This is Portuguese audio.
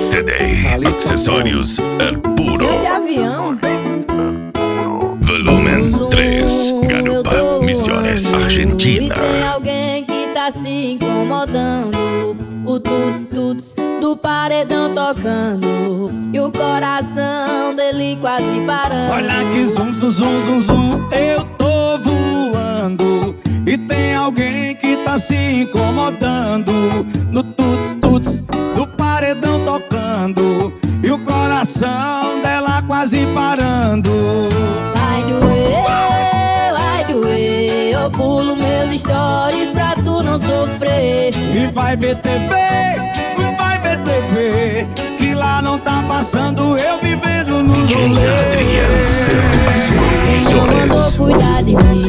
CD, acessórios El Puro. De avião. Volumen 3, Garupa, Misiones, Argentina. E tem alguém que tá se incomodando. O tuts-tuts do paredão tocando e o coração dele quase parando. Olha que zum, zum, zum, zum, zum, eu tô voando. E tem alguém que tá se incomodando. No tuts-tuts do paredão tocando e o coração dela quase parando. Vai doer, eu pulo meus stories pra tu não sofrer. E vai ver TV, que lá não tá passando eu vivendo no DJ rolê. Adriano, Cerro Azul, Quem não mandou Misiones. cuidar de mim?